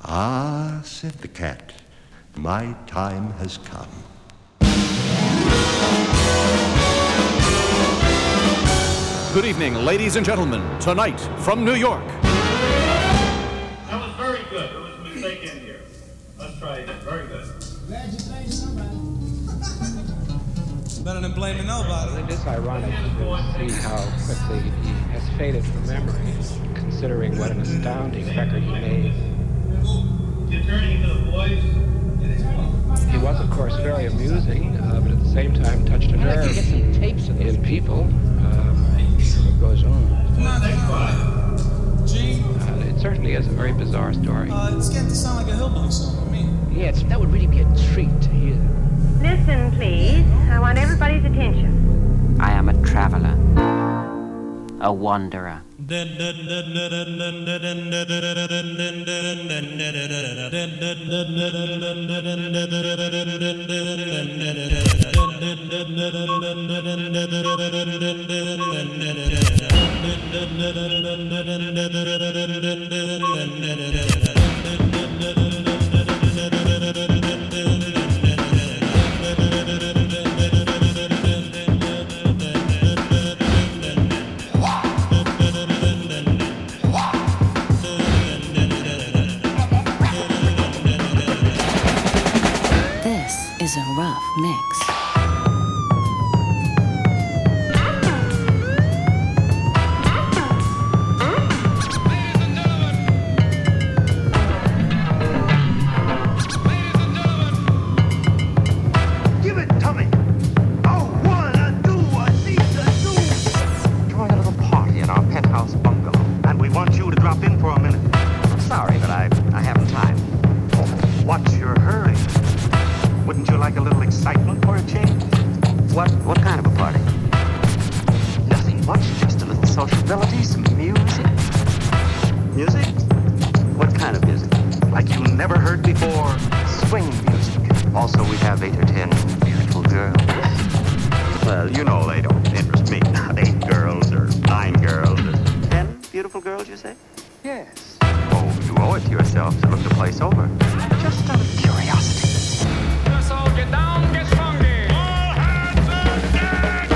Ah, said the cat, my time has come. Good evening, ladies and gentlemen. Tonight, from New York. That was very good. There was a mistake in here. Let's try again. Very good. Glad you blamed somebody. Better than blaming nobody. It is ironic to see how quickly he has faded from memory, considering what an astounding record he made. You're turning into the boys. He was, of course, very amusing, but at the same time touched a nerve get some tapes of in people. What goes on? Next one. Gene, It certainly is a very bizarre story. it's getting to sound like a hillbilly song to me. Yes, that would really be a treat to hear. Listen, please. I want everybody's attention. I am a traveler, a wanderer. Is a rough mix. Give it to me. Oh, wanna do what needs to do. Throwing a little party at our penthouse bungalow, and we want you to drop in for a minute. I'm sorry, but I haven't time. Oh, what's your hurry? Wouldn't you like a little excitement for a change? What kind of a party? Nothing much, just a little sociability, some music. Music? What kind of music? Like you never heard before. Swing music. Also, we have 8 or 10 beautiful girls. Well, you know they don't interest me. 8 girls or 9 girls or... 10 beautiful girls, you say? Yes. Oh, you owe it to yourself to look the place over. Just out of curiosity. So get down, get funky. All hands on deck.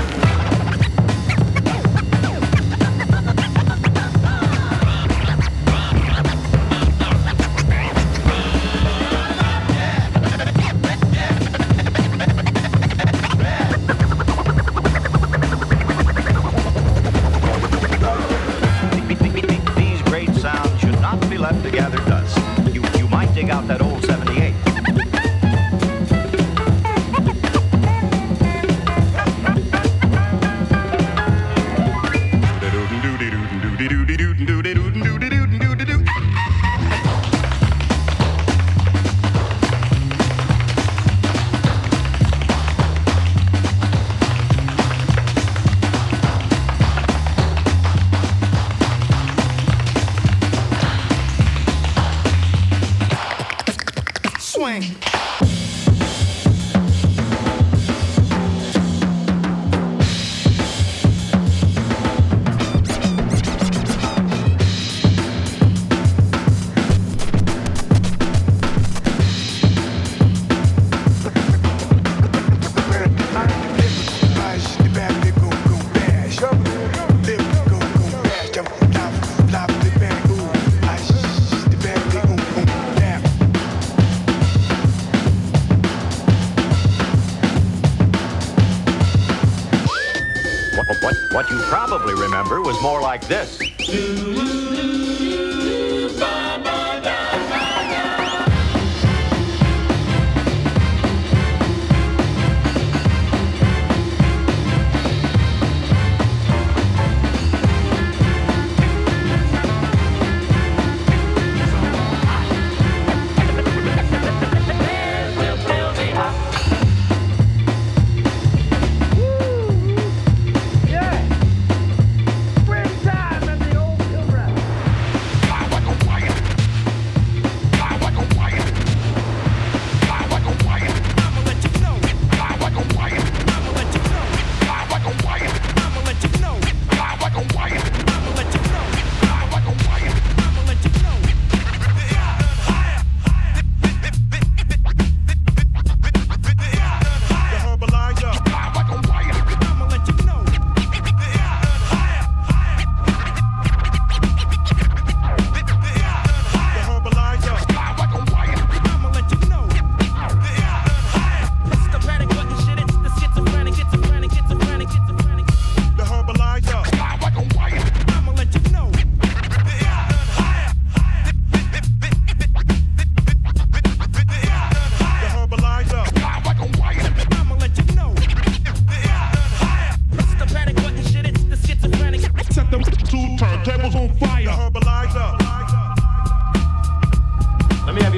These great sounds should not be left to gather dust. You might dig out that old 78. Swing. What you probably remember was more like this.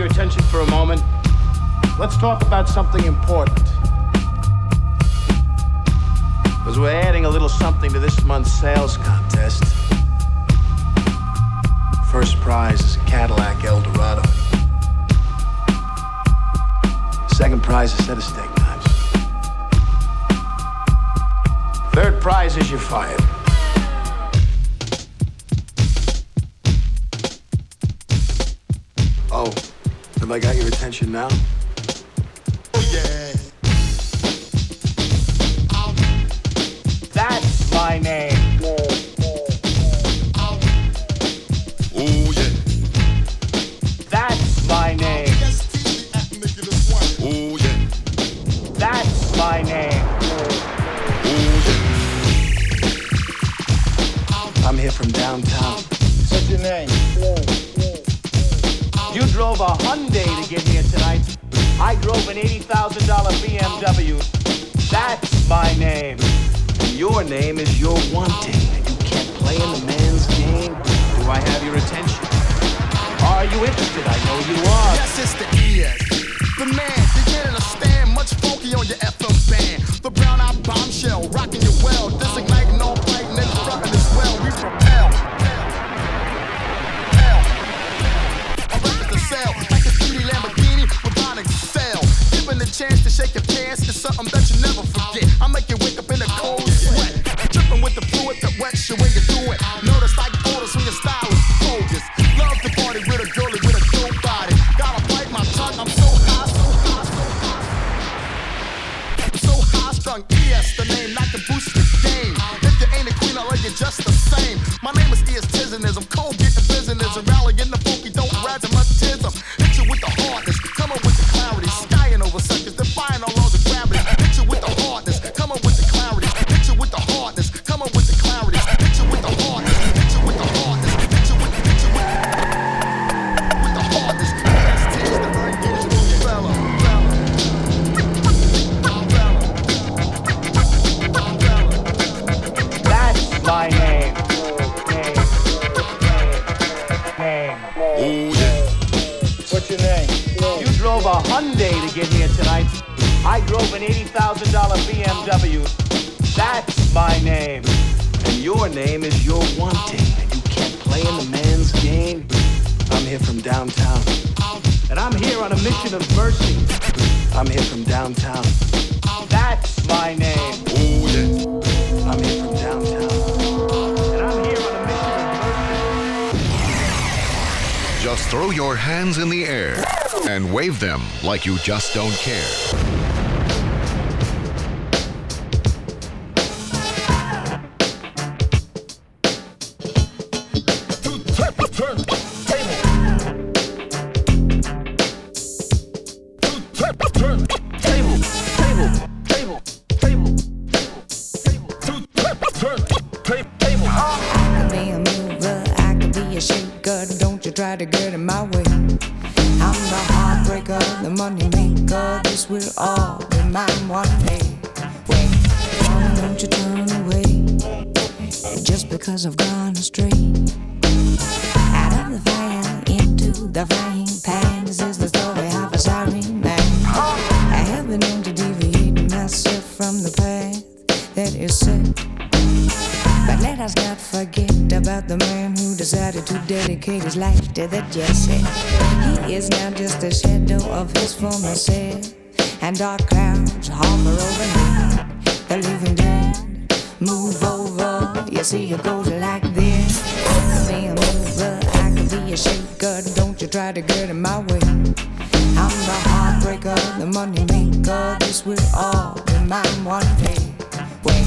your attention for a moment? Let's talk about something important. Because we're adding a little something to this month's sales contest. First prize is a Cadillac Eldorado. Second prize is a set of steak knives. Third prize is you're fired. Oh, have I got your attention now? Oh, yeah. That's my name. Oh, yeah. That's my name. Oh, yeah. That's my name. Oh, yeah. I'm here from downtown. What's your name? You drove a Hyundai to get here tonight. I drove an $80,000 BMW. That's my name. And your name is You're Wanting. And you can't play in the man's game. Do I have your attention? Are you interested? I know you are. Yes, it's the ES. The man, you can't understand. Much funky on your FM band. The brown-eyed bombshell, rocking your well. Designating all fighting in front as well. We propel. Like a speedy Lamborghini with Onyx Cell. Given the chance to shake your pants is something that you never forget. I make you wake up in a cold sweat. Dripping with the fluid that wets you when you do it. Notice like photos when your style is bogus. Love the party with a girlie with a dope body. Gotta bite my tongue, I'm so high, so high, so high. So high strung, ES, the name not to boost the game. If you ain't a queen, I like you just the same. My name is ES Tiziness, I'm cold getting business and rallying the funky don't razzmatazz. Hit you with the hardness, come up with the clarity. Skying over suckers, defying all laws of gravity. Hit you with the hardness, come up with the clarity. Hit you with the hardness, come up with the clarity. Hit you with the hardness, hit you with the hardness. Hit you with the hardness. Yes, tears the unusual fella. That's my name. Oh, yeah. What's your name? You drove a Hyundai to get here tonight. I drove an $80,000 BMW. That's my name. And your name is You're Wanting. And you can't play in the man's game. I'm here from downtown. And I'm here on a mission of mercy. I'm here from downtown. That's my name. Oh, yeah. I'm here from downtown. And I'm here on a mission of mercy. Just throw your hands in the air and wave them like you just don't care. Try to get in my way. I'm the heartbreaker, the money maker. This will all be mine one day. Wait, don't you turn away just because I've gone astray. Out of the fire into the frying pan. This is the story of a sorry man. I have been known to deviate myself from the path that is set. But let us not forget about the man who decided to dedicate his life to the jet set. He is now just a shadow of his former self, and dark clouds hover over him. The living dead move over. You see, it goes like this. I could be a mover, I could be a shaker. Don't you try to get in my way. I'm the heartbreaker, the money maker. This will all be mine one day. Wait.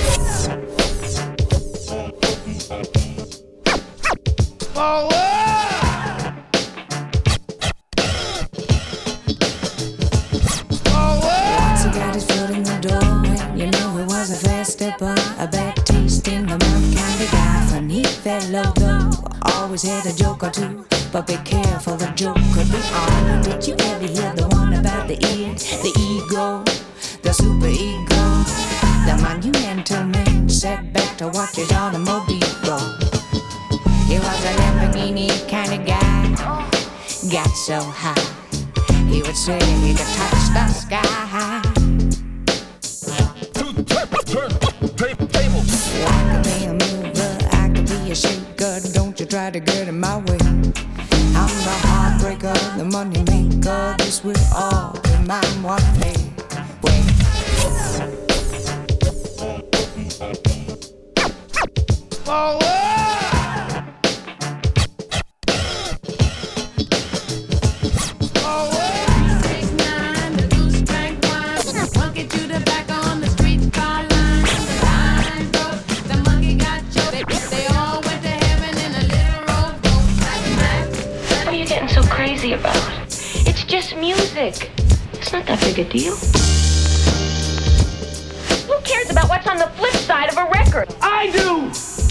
Once he got his foot in the doorway, you know he was a fast stepper, a bad taste in the mouth kind of guy. Funny fellow though, always had a joke or two, but be careful, the joke could be on. Did you ever hear the one about the id, the ego, the super ego? The monumental man sat back to watch his automobile go. He was a Lamborghini kind of guy, got so so high. He would say he could touch the sky. I could be a mover, I could be a shaker. Don't you try to get in my way. I'm the heartbreaker, the money maker. This will all be mine one day. Wait. About. It's just music. It's not that big a deal. Who cares about what's on the flip side of a record? I do!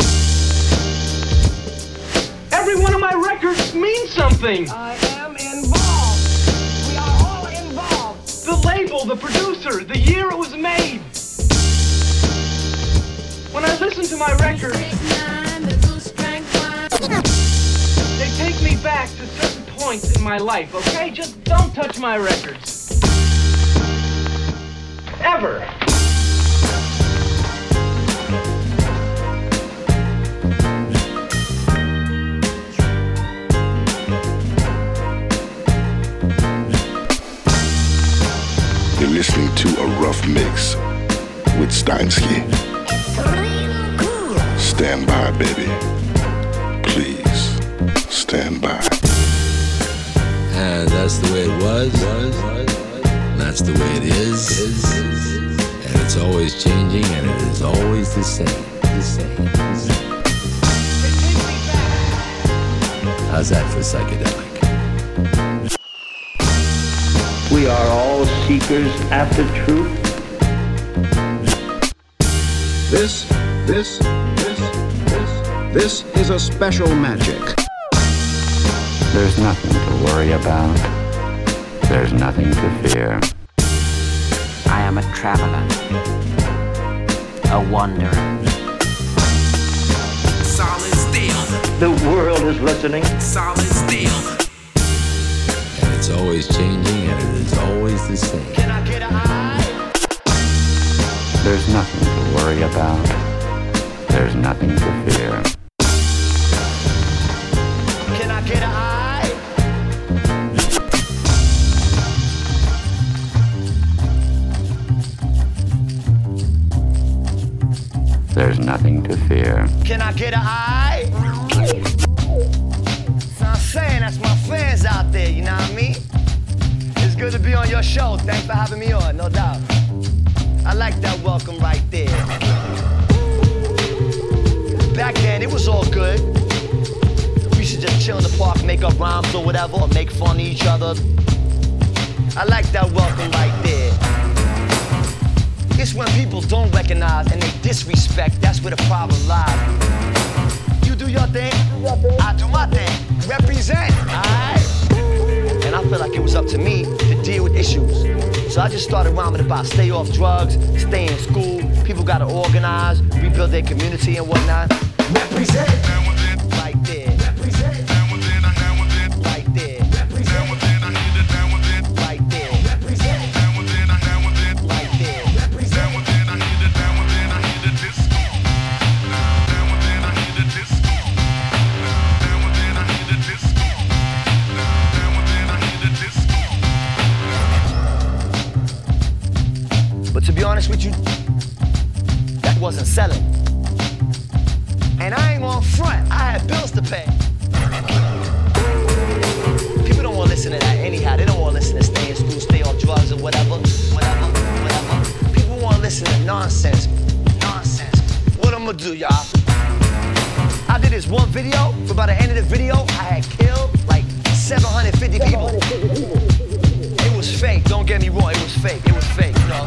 Every one of my records means something. I am involved. We are all involved. The label, the producer, the year it was made. When I listen to my records, they take me back to certain points in my life, okay? Just don't touch my records. Ever. You're listening to A Rough Mix with Steinsky. Stand by, baby. Please, stand by. And that's the way it was. And that's the way it is. And it's always changing, and it is always the same. How's that for psychedelic? We are all seekers after truth. This is a special magic. There's nothing to worry about. There's nothing to fear. I am a traveler, a wanderer. Solid steel. The world is listening. Solid steel. And it's always changing, and it is always the same. Can I get a high? There's nothing to worry about. There's nothing to fear. Can I get a high? There's nothing to fear. Can I get a high? So I'm saying that's my fans out there, you know what I mean? It's good to be on your show. Thanks for having me on, no doubt. I like that welcome right there. Back then, it was all good. We used to just chill in the park, make up rhymes or whatever, or make fun of each other. I like that welcome right there. It's when people don't recognize and they disrespect, that's where the problem lies. You do your thing, I do my thing. Represent, alright? And I felt like it was up to me to deal with issues. So I just started rhyming about stay off drugs, stay in school, people gotta organize, rebuild their community and whatnot. Represent, right there. Represent, right there. Represent, right there. Represent, right there. Represent. But to be honest with you, that wasn't selling. And I ain't gonna front, I had bills to pay. People don't wanna listen to that anyhow. They don't wanna listen to stay in school, stay on drugs or whatever. People wanna listen to nonsense. What I'm gonna do, y'all? I did this one video, but by the end of the video, I had killed like 750 people. It was fake, don't get me wrong, it was fake, you know.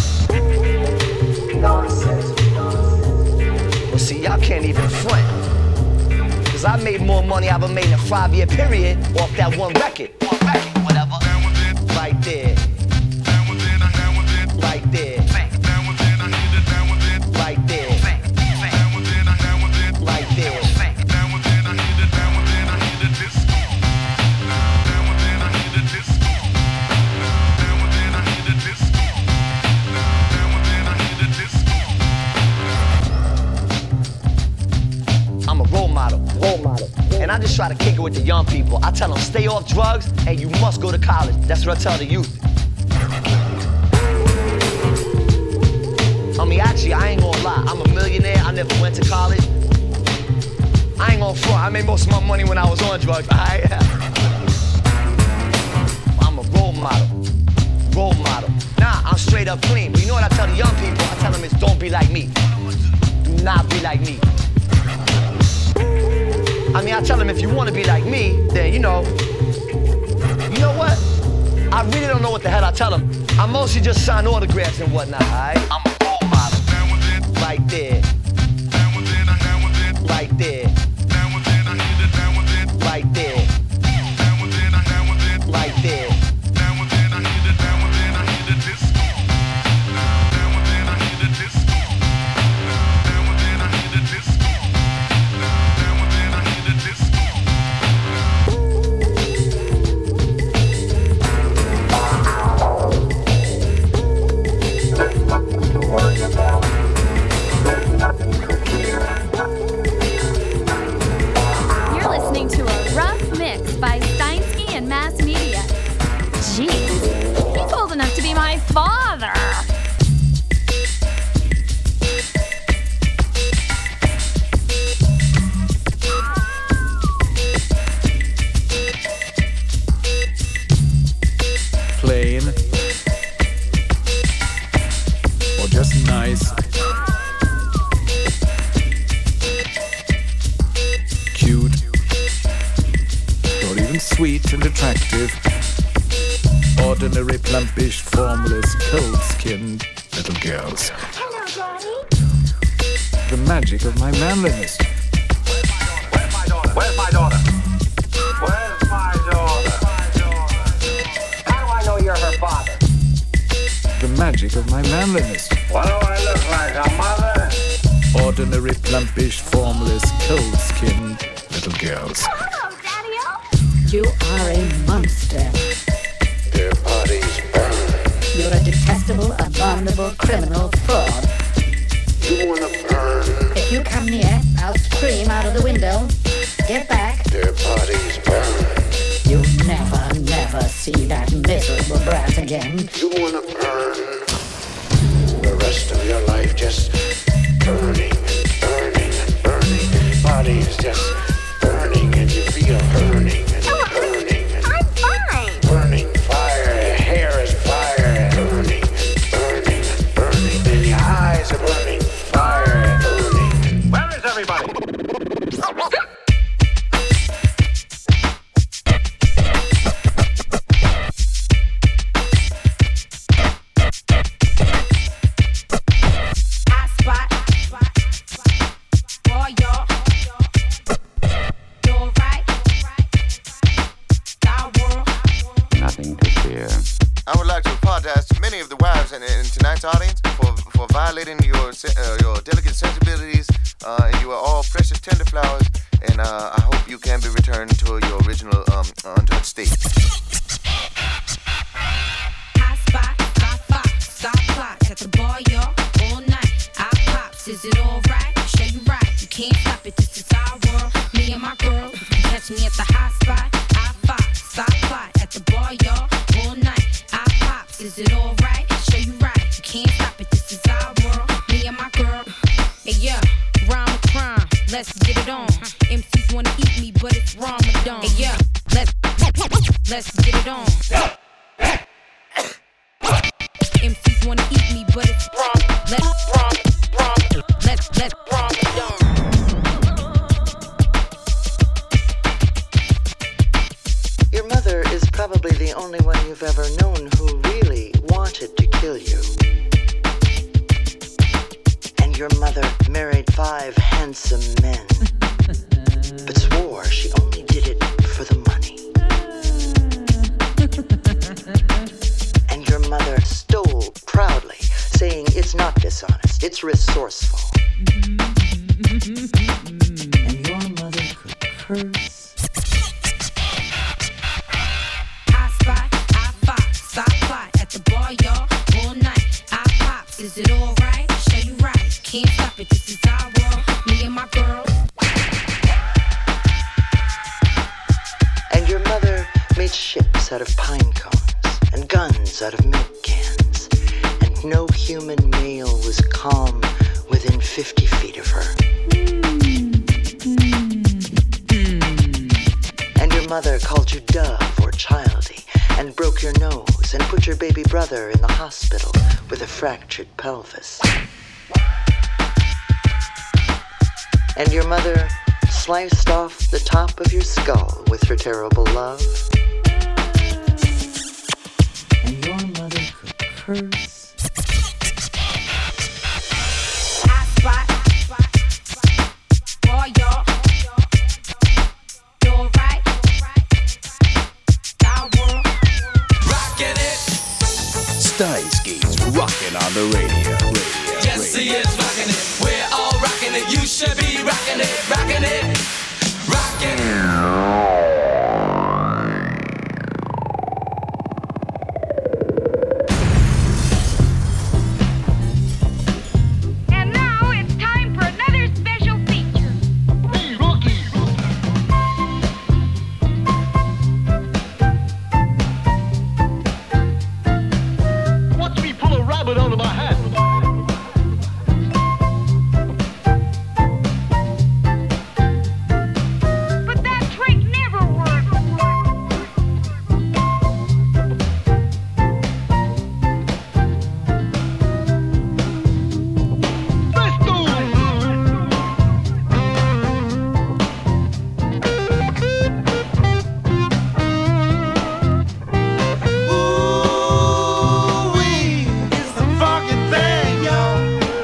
Nonsense. Well, see, y'all can't even front. Cause I made more money I've ever made in a 5-year period off that one record. Whatever. Right there. Right there. Right there. Right there. try to kick it with the young people. I tell them stay off drugs and you must go to college. That's what I tell the youth. I mean, actually, I ain't gonna lie. I'm a millionaire. I never went to college. I ain't gonna front. I made most of my money when I was on drugs. I'm a role model. Role model. Nah, I'm straight up clean. But you know what I tell the young people? I tell them it's don't be like me. Do not be like me. I mean, I tell them if you want to be like me, then you know what? I really don't know what the hell I tell them. I mostly just sign autographs and whatnot, alright? I'm a role model. Right there. Right there. Right there. Right there. By Steinsky and Mass Media. Jeez, he's old enough to be my father. Plain or just nice? Cute? Or even sweet and attractive? Ordinary, plumpish, formless, cold-skinned little girls. Hello, Daddy. The magic of my manliness. Where's my daughter? Where's my daughter? Where's my daughter? How do I know you're her father? The magic of my manliness. What do I look like, a mother? Ordinary, plumpish, formless, cold-skinned little girls. Hello, Daddy-o. You are a monster. Their bodies burn. You're a detestable, abominable, criminal fraud. You wanna burn? If you come near, I'll scream out of the window. Get back. Their bodies burn. You'll never see that miserable brat again. You wanna burn? The rest of your life just burning and burning and burning. Bodies just burning and you feel burning and burning and I'm fine. burning fire. Hair is fire. Burning and burning and burning. And your eyes are burning fire and burning. Where is everybody? Nothing to fear. I would like to apologize to many of the wives in tonight's audience for violating your delicate sensibilities. You are all precious tender flowers, and I hope you can be returned to your original untouched state. Hot spot, stop clock at the bar, y'all, all night. I pops, is it alright? Show you right, you can't stop it. This is our world, me and my girl. You can catch me at the hot spot. I stop clock at the bar, y'all, all night. I pops, is it alright? Show you right, you can't stop it. This is our world, me and my girl. Hey, yeah, rhyme or crime, let's get it on. MCs wanna eat me, but it's Ramadan. Hey, yeah, let's get it on. MCs wanna eat me, but it's wrong. Let's Ramadan. Your mother is probably the only one you've ever known who really wanted to kill you. And your mother married 5 handsome men, but swore she only did it for the money. And your mother stole proudly, saying it's not dishonest, it's resourceful. And your mother could curse. Stop clock at the bar, y'all, all night. I pops, is it alright? Show you right, can't stop it. This is our world, me and my girl. pine cones and guns out of milk cans, and no human male was calm within 50 feet of her. And your mother called you dove or childy, and broke your nose, and put your baby brother in the hospital with a fractured pelvis. And your mother sliced off the top of your skull with her terrible love. And your mother could curse. Hot spot. For y'all. You're right. Our world. Rockin' it. Steinsky's rockin' on the radio. Yes, he is rockin' it. We're all rockin' it. You should be rockin' it, rockin' it, rockin' it. And now it's time for another special feature. Hey, Rocky. Watch me pull a rabbit out of my hat. But that trick never worked. Ooh-wee, it's a fucking thing, y'all.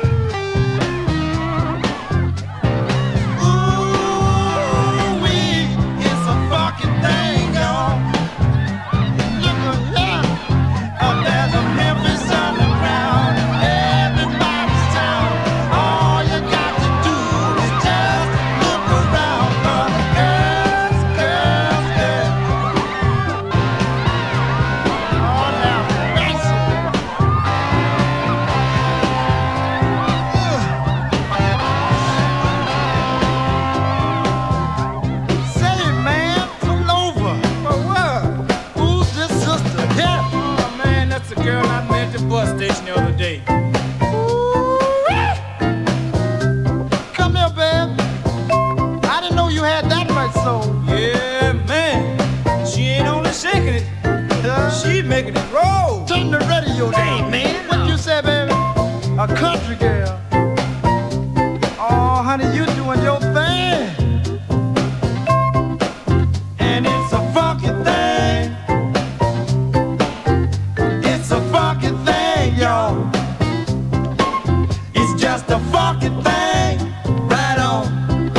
Ooh-wee, it's a fucking thing, y'all. Look at that. There's a Memphis underground. Everybody's town. All you got to do is just look around. Girls, girls, girls. Oh, now, that's Say, man, pull over. For what? Who's this sister? Yeah. Oh, man, that's a girl I met at the bus station the other day. Come here, babe. I didn't know you had that much soul. Yeah, man. She ain't only shaking it. She making it roll. Turn the radio down. Hey, man. What you say, baby? A country girl. Oh, honey, you doing your thing. And it's a fucking thing. It's a fucking thing, y'all. It's just a fucking thing. Right on.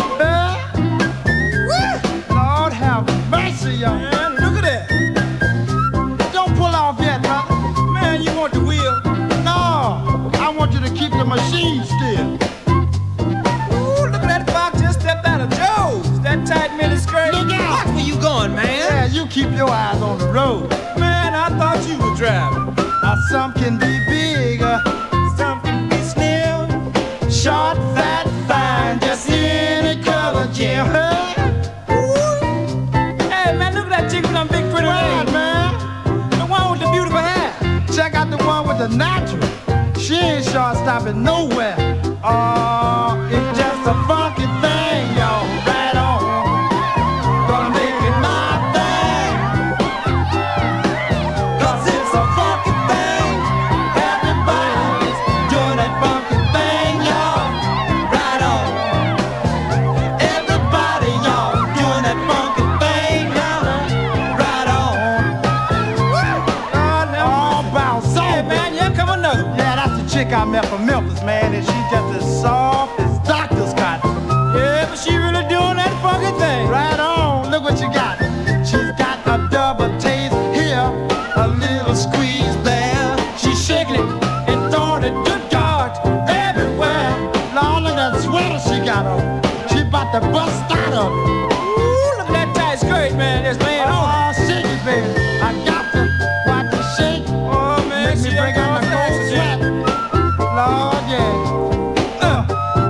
Lord have mercy, y'all. Man, look at that. Don't pull off yet, brother. Man, you want the wheel? No, I want you to keep the machine still. Ooh, look at that fox just stepped out of Joe's. That tight mini skirt. Look out. Watch where you going, man. Yeah, you keep your eyes on the road. Man, I thought you were driving. Now some can be big, some can be slim, short, fat, fine, just any color, Jim. Hey, man, look at that chick with them big pretty legs. Man. The one with the beautiful hair. Check out the one with the natural. She ain't short stopping nowhere. Oh, it's just a funky thing, y'all. Right on. Gonna make it my thing. 'Cause it's a funky thing. Everybody's doing that funky thing, y'all. Right on. Everybody, y'all, doing that funky thing, y'all. Right on. All bounce. Hey, man, yeah, come another one. Yeah, that's the chick I met from Memphis, man, and she's just as soft as doctor's cotton. Yeah, but she really doing that funky thing. Right on. Look what you got. She's got a double taste here, a little squeeze there. She's shaking it and throwing it, good God, everywhere. Lord, look at that sweater she got on. She about to bust out of it. Ooh, look at that tight skirt, man, just laying on. Oh, shake it, baby. I got to watch it shake. Oh, man, make me bring out my cold sweat. Lord, yeah.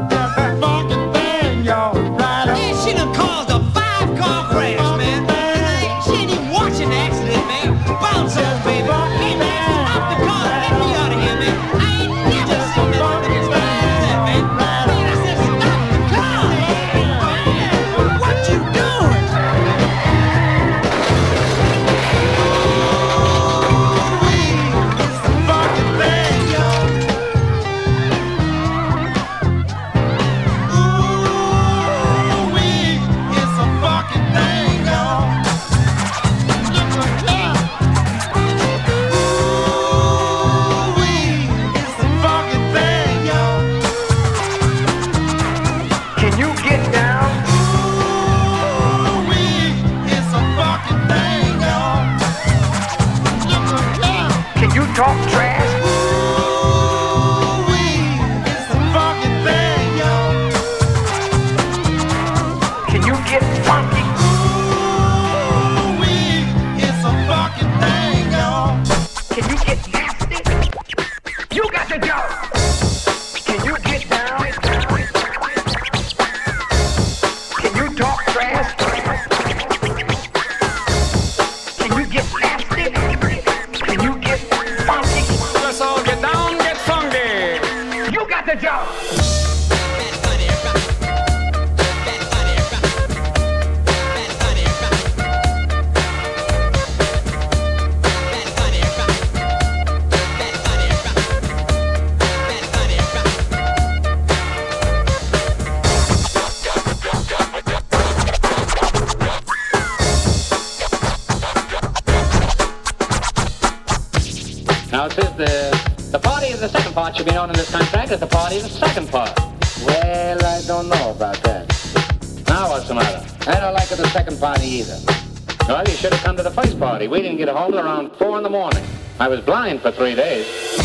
Now it says the party of the second part should be known in this contract as the party of the second part. Well, I don't know about that. Now what's the matter? I don't like the second party either. Well, you should have come to the first party. We didn't get home till around 4 in the morning. I was blind for 3 days.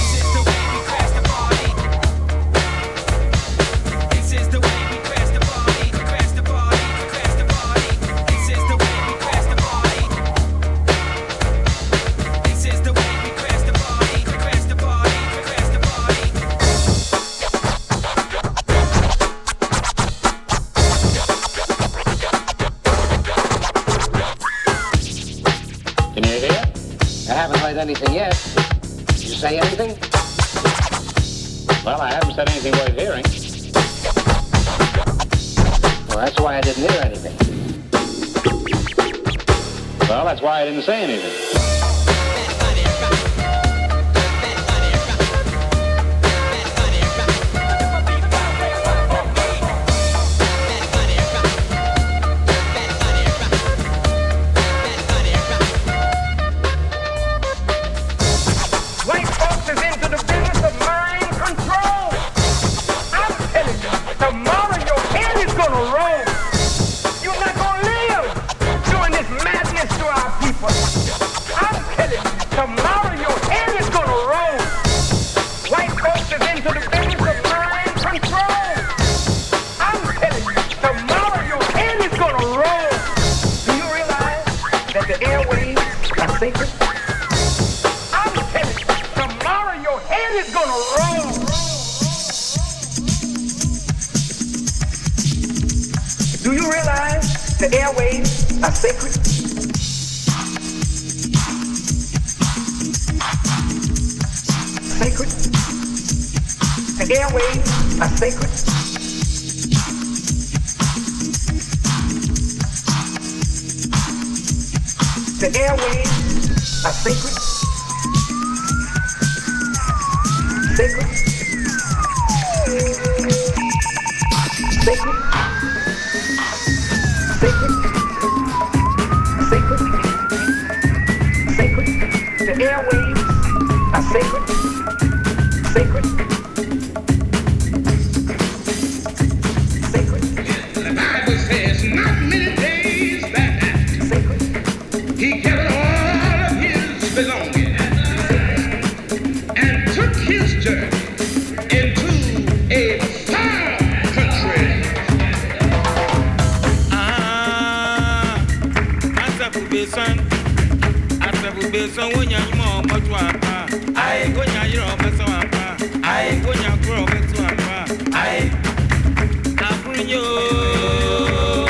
Anything yet? Did you say anything? Well, I haven't said anything worth hearing. Well, that's why I didn't hear anything. Well, that's why I didn't say anything.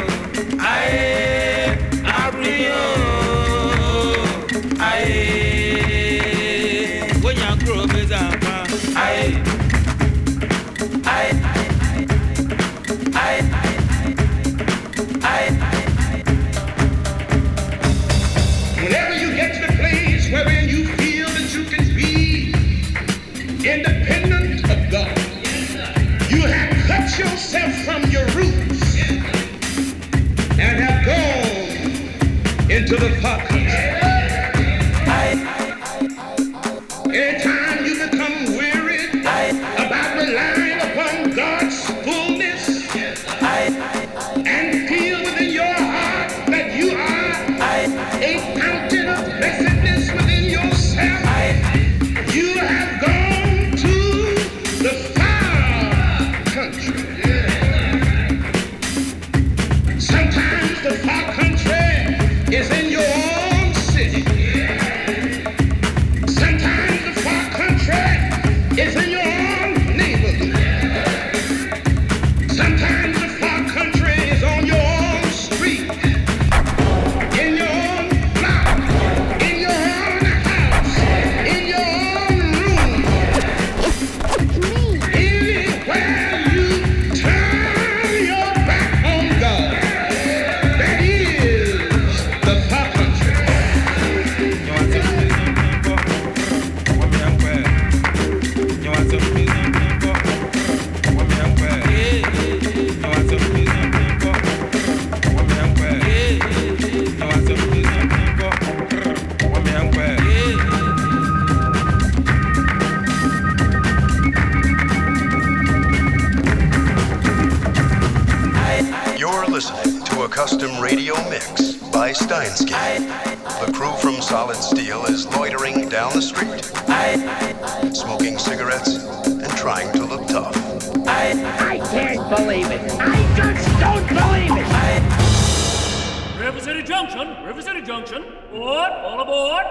Aye. Steinsky. The crew from Solid Steel is loitering down the street, smoking cigarettes and trying to look tough. I can't believe it. I just don't believe it. River City Junction. What? All aboard.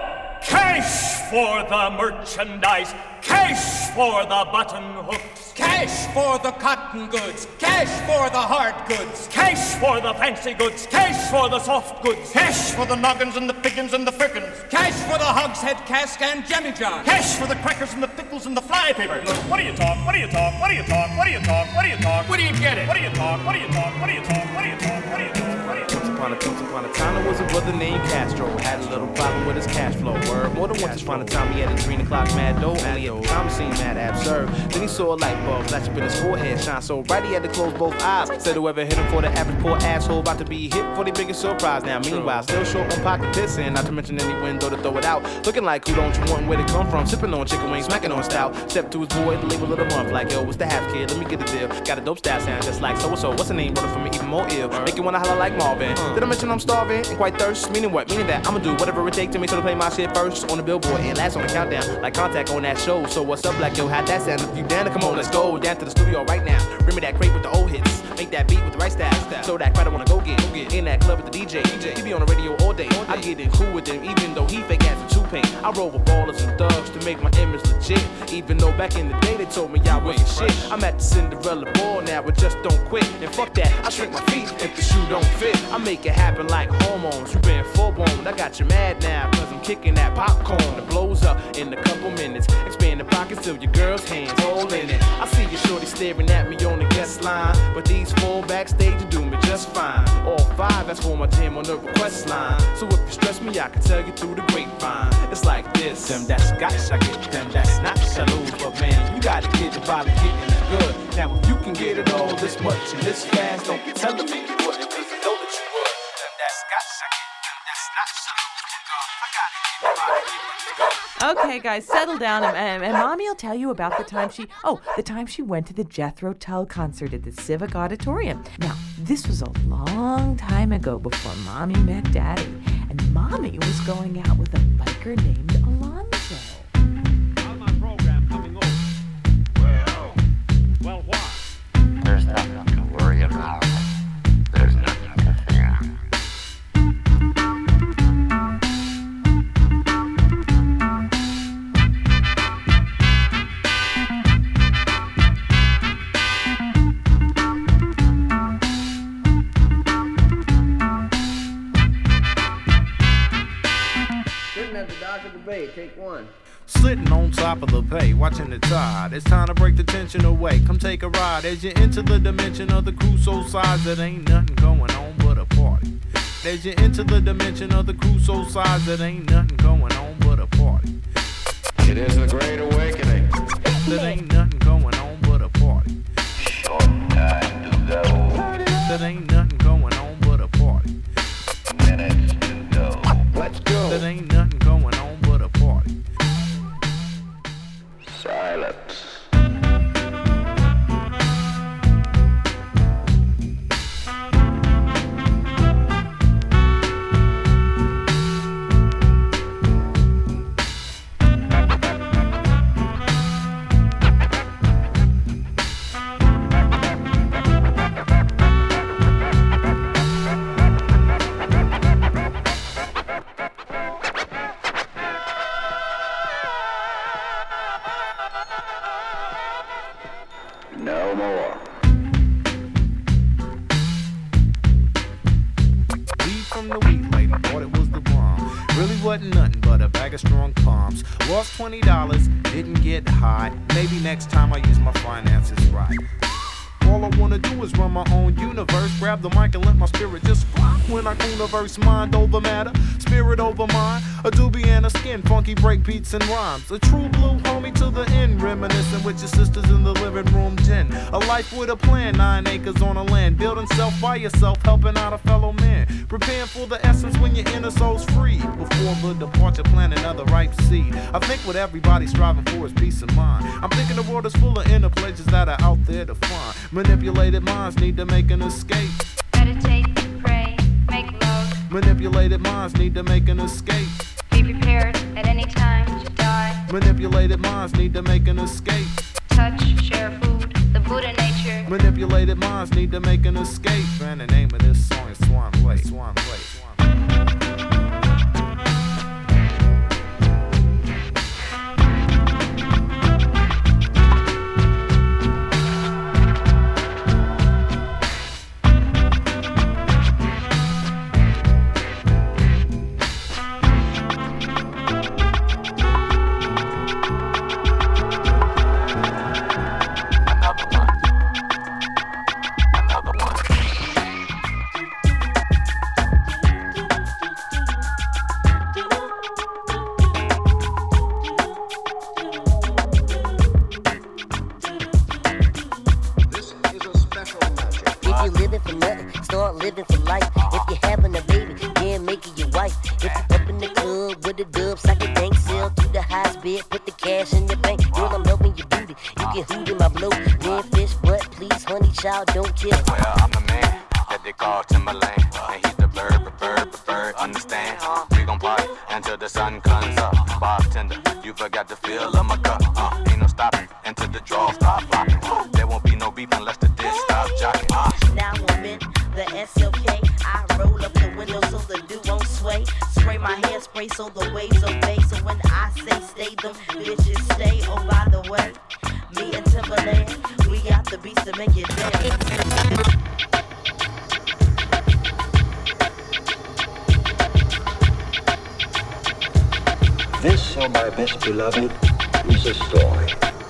Cash for the merchandise. Cash for the button hooks. Cash for the cotton goods. Cash for the hard goods. Cash for the fancy goods. Cash for the soft goods. Cash for the noggins and the piggins and the frickin'. Cash for the hogshead cask and jemmy jar. Cash for the crackers and the pickles and the fly paper. What do you talk? What do you talk? What do you talk? What do you talk? What do you talk? Where do you get it? What do you talk? What do you talk? What do you talk? What do you talk? What do you talk? Once upon a time, there was a brother named Castro. Had a little problem with his cash flow. Word. More than once upon a time, he had his 3 o'clock mad dough. Only at the time, it seemed mad absurd. Then he saw a light bulb flash up in his forehead, shine so bright he had to close both eyes. Said whoever hit him for the average poor asshole about to be hit for the biggest surprise. Now, meanwhile, still short on pocket pissing, not to mention any window to throw it out. Looking like who don't you want and where they come from? Sipping on chicken wings, smacking on stout. Step to his boy, the label of the month, like yo, what's the half kid? Let me get a deal. Got a dope style sound just like so and so. What's the name, brother? For me, even more ill. Make you wanna holler like Marvin. Did I mention I'm starving and quite thirst? Meaning what? Meaning that I'ma do whatever it takes to make sure to play my shit first on the billboard and last on the countdown, like Contact on that show. So what's up, like yo? How'd that sound? If you down to come on, let's go down to the studio right now. Bring me that crate with the old hits. Make that beat with the right style. So that crowd I wanna go get in that club with the DJ. He be on the radio all day. I get in cool with him, even though he fake ass a 2-paint. I roll with ballers and thugs to make my image legit. Even though back in the day they told me I wasn't shit. I'm at the Cinderella ball now, but just don't quit. And fuck that, I shrink my feet if the shoe don't fit. I make it happen like hormones. You been full-blown. I got you mad now, cause I'm kicking that popcorn that blows up in a couple minutes. Expand the pockets till your girl's hands holding it. I see your shorty staring at me on the guest line, but these 4 backstage you do me just fine. All 5, that's for my jam on the request line. So if you stress me, I can tell you through the grapevine. It's like this. Them that's scotch, I get them that's not shallow. But man, you gotta get the body getting it good. Now if you can get it all this much and this fast, don't be telling me you wouldn't, cause I know that you would. Them that's scotch, I get them that's not shallow. I gotta get the body getting it good. Okay, guys, settle down, and Mommy will tell you about the time she went to the Jethro Tull concert at the Civic Auditorium. Now, this was a long time ago before Mommy met Daddy, and Mommy was going out with a biker named Alonzo. How's my program coming over? Well, what? There's nothing to worry about. There's nothing to fear. Take one. Sitting on top of the bay, watching the tide. It's time to break the tension away. Come take a ride as you enter the dimension of the Crusoe size. It ain't nothing going on but a party. As you enter the dimension of the Crusoe size, it ain't nothing going on but a party. It is the great awakening. There ain't nothing going on but a party. Short time to go. There ain't nothing going on but a party. Minutes to go. Let's go. There ain't nothing going on but a party. Silence. No more. Weed from the weed lady, thought it was the bomb. Really wasn't nothing but a bag of strong palms. Lost $20, didn't get high. Maybe next time I use my finances right. All I wanna do is run my own universe. Grab the mic and let my spirit just fly. When I universe, mind over matter, spirit over mind. A doobie and a skin, funky break beats and rhymes. A true blue homie to the end, reminiscing with your sisters in the living room den. A life with a plan, 9 acres on a land. Building self by yourself, helping out a fellow man. Preparing for the essence when your inner soul's free. Before the departure, plant another ripe seed. I think what everybody's striving for is peace of mind. I'm thinking the world is full of inner pleasures that are out there to find. Manipulated minds need to make an escape. Meditate, pray, make love. Manipulated minds need to make an escape. Be prepared at any time to die. Manipulated minds need to make an escape. Touch, share food, the Buddha nature. Manipulated minds need to make an escape. And the name of this song is Swan Lake. Swan Lake. This, oh my best beloved, is a story.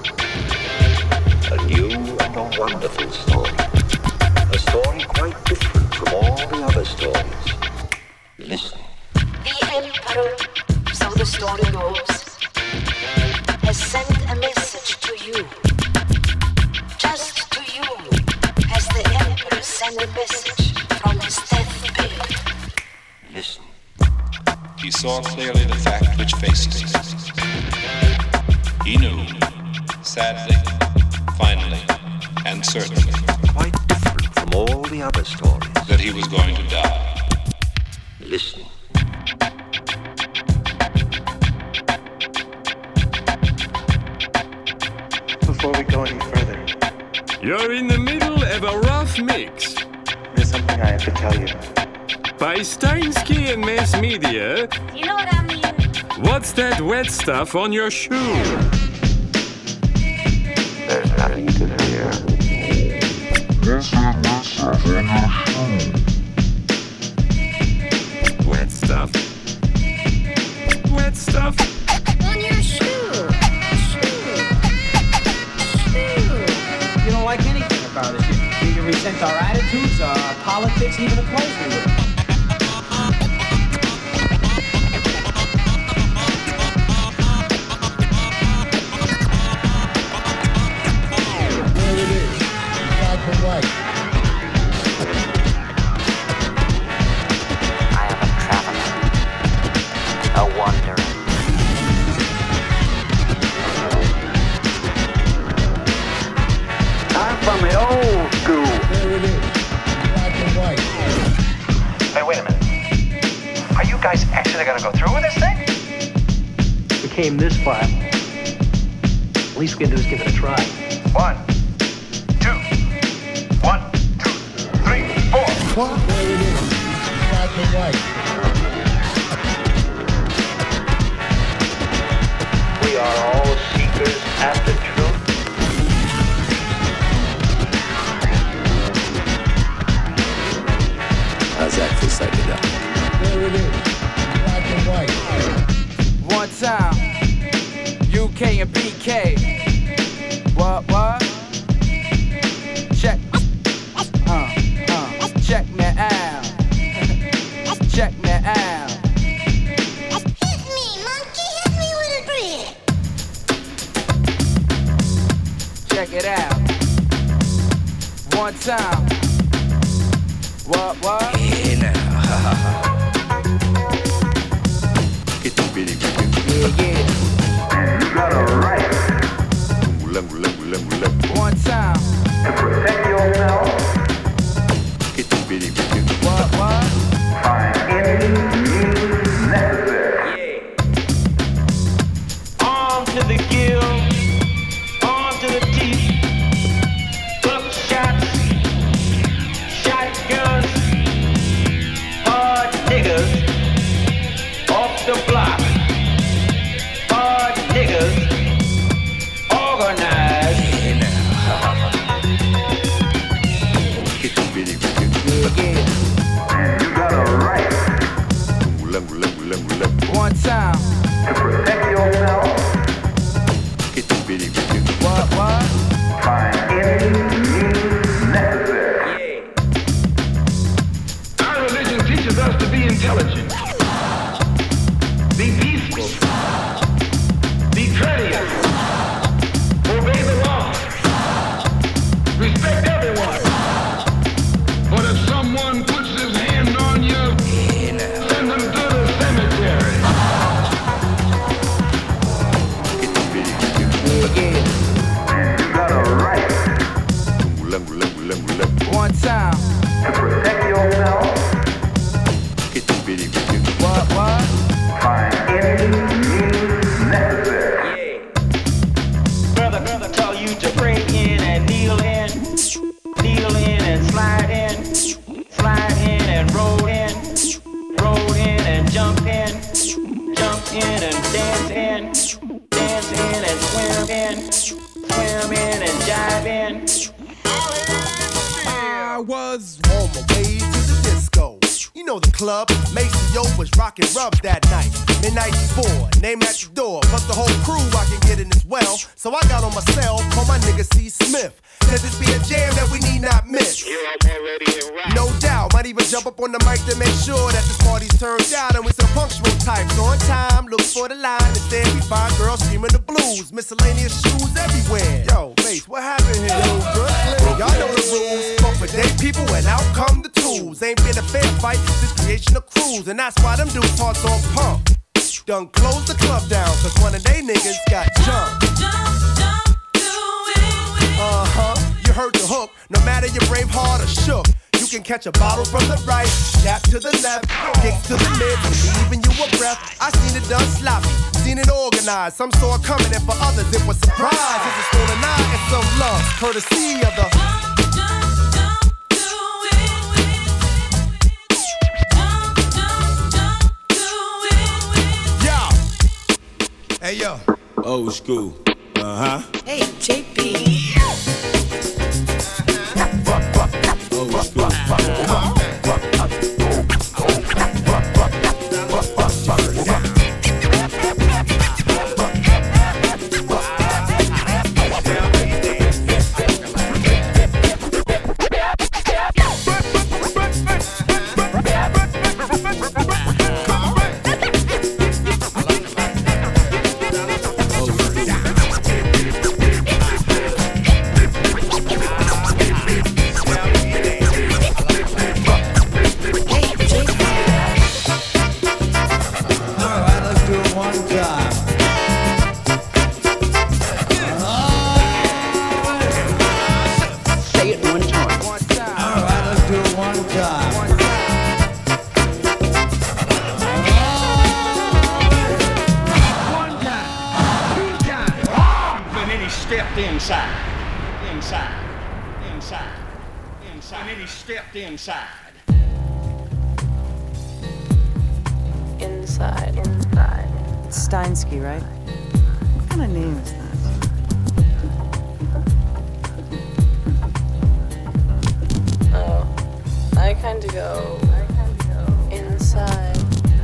A new and a wonderful story. A story quite different from all the other stories. Listen. The Emperor, so the story goes, has sent a message to you. Just to you has the Emperor sent a message from his deathbed. Listen. He saw clearly the fact which faced him. He knew, sadly, finally, and certainly, quite different from all the other stories, that he was going to die. Listen. Before we go any further, you're in the middle of a rough mix. There's something I have to tell you. By Steinsky and Mass Media. You know what I mean? What's that wet stuff on your shoe? There's nothing to fear. Wet stuff. Wet stuff. On your shoe. You don't like anything about it. You resent our attitudes, our politics, even the clothes we wear. Came this far. At least we can do is give it a try. 1, 2, 1, 2, 3, 4. There it is. Black and white. We are all seekers after truth. How's that for psychedelic? There it is. Black and white. One time, UK and PK. What? Check. Check me out. Check me out. Hit me, monkey, hit me with a brick. Check it out. One time. What? Hey now, ha ha ha. Get the bitty, Yeah. You got a right. One time. To protect yourself. Get the bitty, What? Find any to the gill, armed to the teeth, buckshots, shotguns, hard niggas, off the block, hard niggas, organized. You got a right. One time. To protect yourself. What? Find any means necessary. Our religion teaches us to be intelligent, be peaceful, be courteous, obey the law, respect everyone. But if someone puts his hand on you, send him to the cemetery. You got a right. One time. To protect yourself. What? Find any means necessary. Brother tell you to pray in and kneel in and slide in and roll in and jump in and dance in and swim in and jive in. I was on my way to the disco. You know the club, Maceo was rockin' rub that night. Midnight before, name at the door, plus the whole crew I can get in as well. So I got on my cell, call my nigga C. Smith. Said this be a jam that we need not miss. No doubt, might even jump up on the mic to make sure that this party's turned out and we some punctual types on time. Look for the line, instead we find girls screaming the blues, miscellaneous shoes everywhere. Yo, Mace, what happened here? Yo, Brooklyn, y'all know the rules. Fuck for day people and out come the tools. Ain't been a fair fight since creation of crews, and that's why them dudes hearts on pump. Done close the club down, cause one of they niggas got jumped. You heard the hook, no matter your brave heart or shook. You can catch a bottle from the right, jab to the left, kicks to the mid, leaving you a breath. I seen it done sloppy, seen it organized. Some saw it coming, and for others it was surprise. It's a stolen eye and some love, courtesy of the. Hey yo, old school. Hey, JP. Old school. Inside. Steinsky, right? What kind of name is that? Oh, I kind of go inside.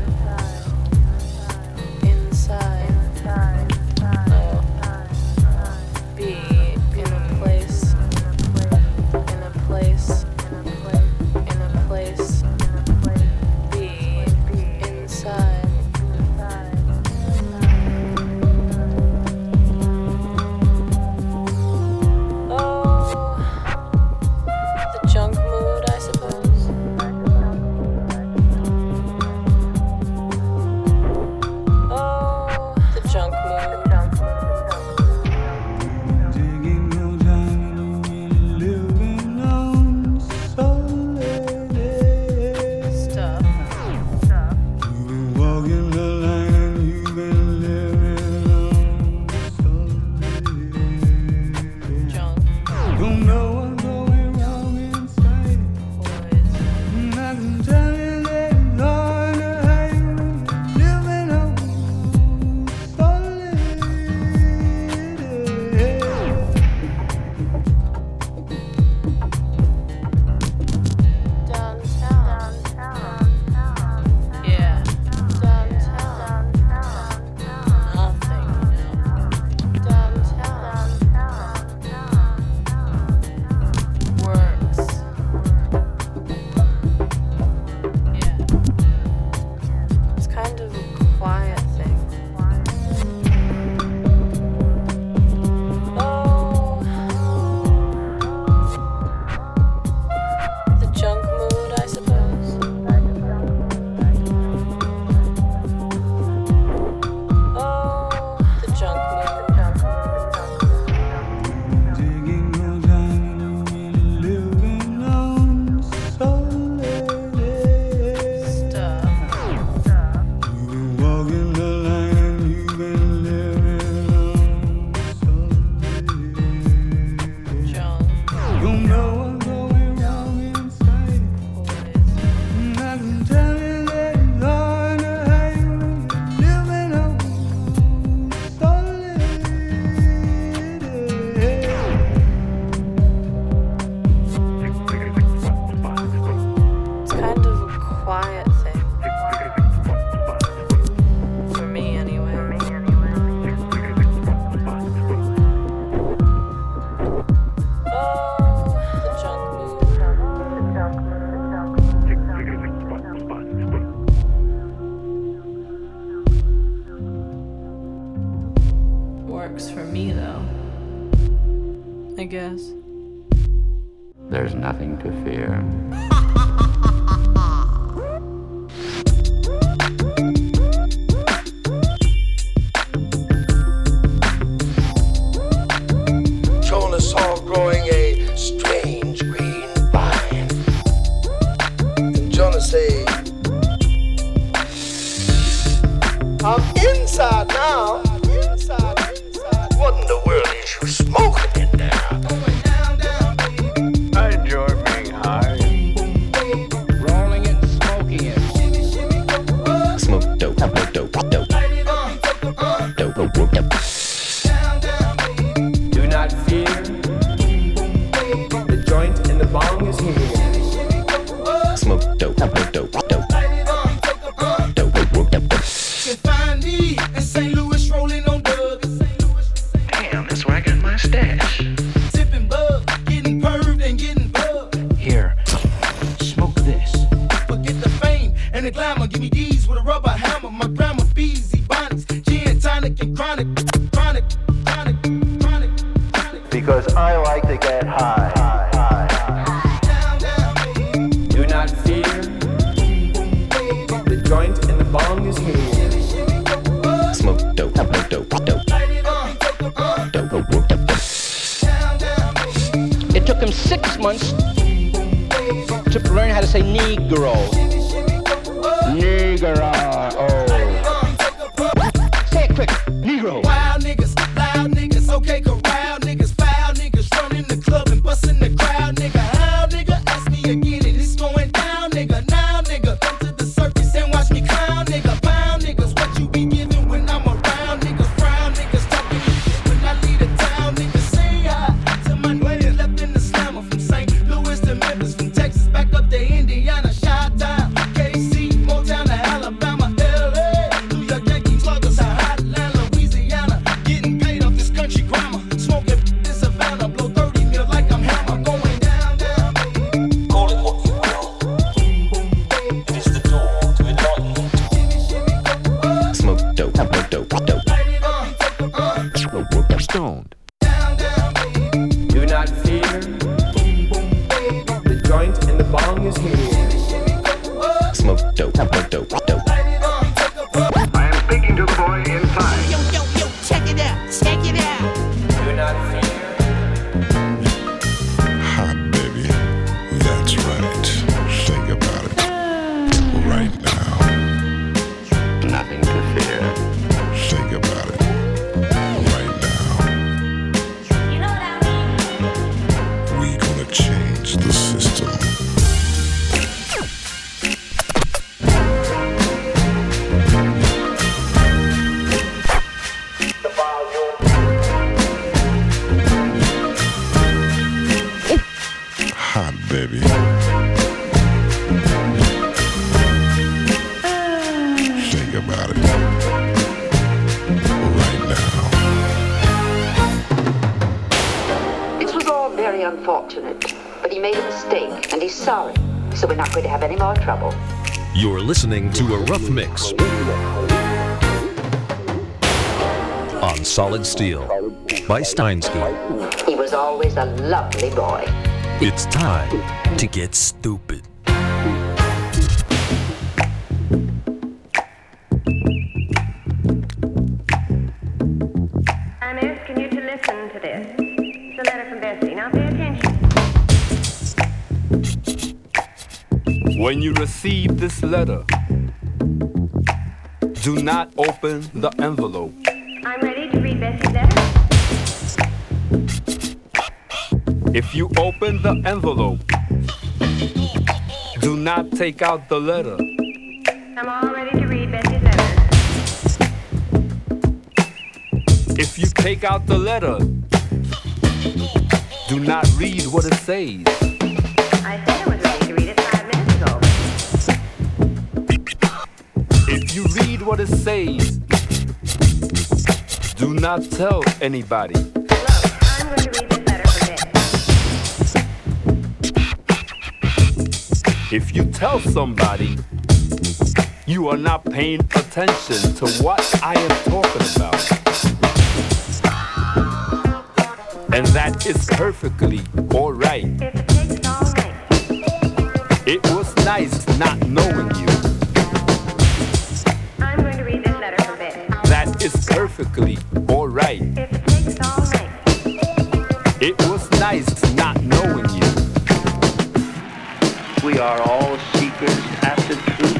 Inside. Oh, be in a place. In a place. In a place. Be inside. Oh, the junk mood, I suppose. Works for me, though. I guess. There's nothing to fear. Jonah saw growing a strange green vine. And Jonah say, I'm inside now. What in the world is you smoking in there? I enjoy being high. Rolling it, smoking it. Smoke dope, dope, dope, dope. Dope, dope, dope. Do not fear. The joint and the bong is here. Smoke dope, dope, dope, dope. Dope, dope, dope, dope. Can find me in St. Louis rolling on dubs. Damn, that's where I got my stash. Sipping bug, getting perved and getting bugged. Here, smoke this. Forget the fame and the glamour. Give me these with a rubber hammer. My grandma feeds Ebonics, gin, tonic, and chronic. Chronic, chronic, chronic, chronic. Because I like to get high. Do not fear. The joint and the bong is here. Smoke dope, dope, dope, dope. Dope, dope, dope, dope. It took him 6 months to learn how to say Negro. Negro. Oh. Say it quick. Negro. Wild niggas, okay, corral niggas, foul niggas, running the club and busting the crowd, nigga. How, nigga? Ask me again and it's going down, nigga. Now, nigga, come to the circus and watch me clown, nigga. Pound niggas, what you be giving when I'm around, niggas. Frown niggas, talking when I leave the town, niggas. Say hi to my niggas left in the slammer from St. Louis to Memphis, from Texas back up to Indiana, Chi-Town, KC, Motown to Alabama, LA, New York Yankees, sluggers to Atlanta, Louisiana, getting paid off this country grammar, smoking in Savannah, blow 30 mil like I'm Hammer, going down, down. Call it what you will. It is the door to enlightenment. Smoke dope, dope, dope, dope. Stoned. Do not fear. The joint and the bong is here. Smoke dope, dope, dope, dope. I am speaking to the boy inside. Yo, check it out. Do not fear. Hot baby, that's right. Think about it. Right now. Nothing to fear. Think about it. Right now. You know what I mean? We gonna change the system. Hot baby. Think about it. Right now. This was all very unfortunate, but he made a mistake, and he's sorry. So we're not going to have any more trouble. You're listening to a rough mix on Solid Steel by Steinsky. He was always a lovely boy. It's time to get stupid. I'm asking you to listen to this. It's a letter from Bessie. Now pay attention. When you receive this letter, do not open the envelope. I'm ready to read Bessie's letter. If you open the envelope, do not take out the letter. I'm all ready to read Bessie's letter. If you take out the letter, do not read what it says. I said I was ready to read it 5 minutes ago. If you read what it says, do not tell anybody. Look, I'm going to read this letter for Bessie. If you tell somebody, you are not paying attention to what I am talking about. And that is perfectly alright. It was nice not knowing you. I'm going to read this letter from Betty. That is perfectly alright. It was nice not knowing you. We are all seekers after truth.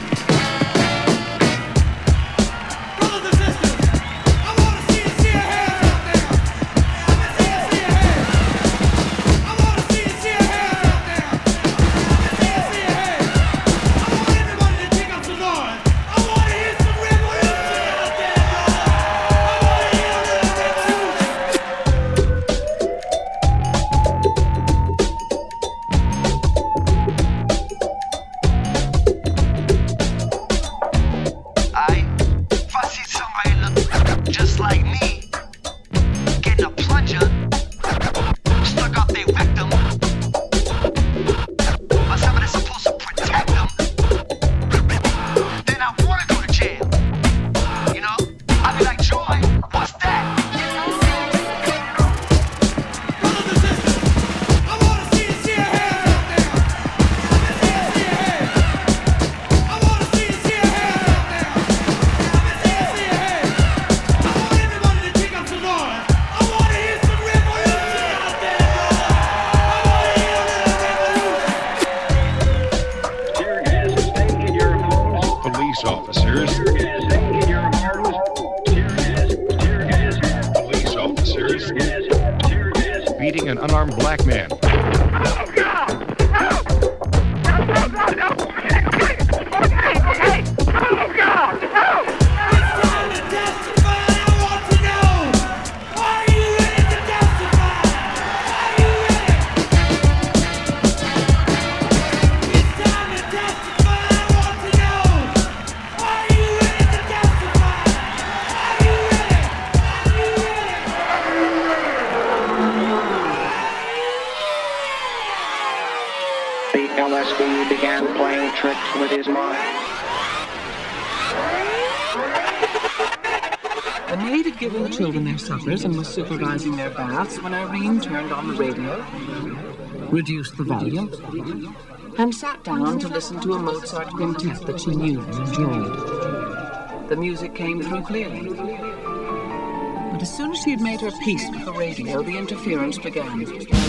Beating an unarmed black man. LSD began playing tricks with his mind. The maid had given the children their suppers and was supervising their baths when Irene turned on the radio, reduced the volume, and sat down to listen to a Mozart quintet that she knew and enjoyed. The music came through clearly. But as soon as she had made her peace with the radio, the interference began.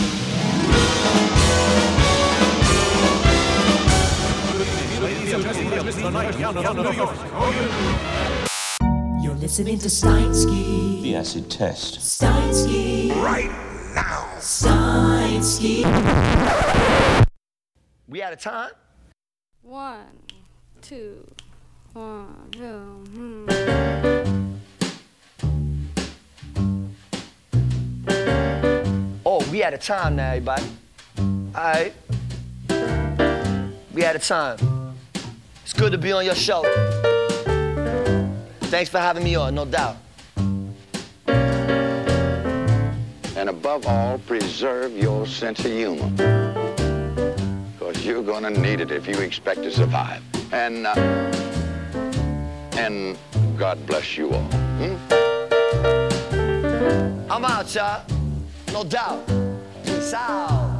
You're listening to Steinsky. The acid test. Steinsky. Right now. Steinsky. We out of time? 1, 2, 1, 2. Oh, we out of time now, everybody. Alright. We out of time. It's good to be on your show. Thanks for having me on, no doubt. And above all, preserve your sense of humor. Because you're gonna need it if you expect to survive. And God bless you all. I'm out, y'all. No doubt. Peace out.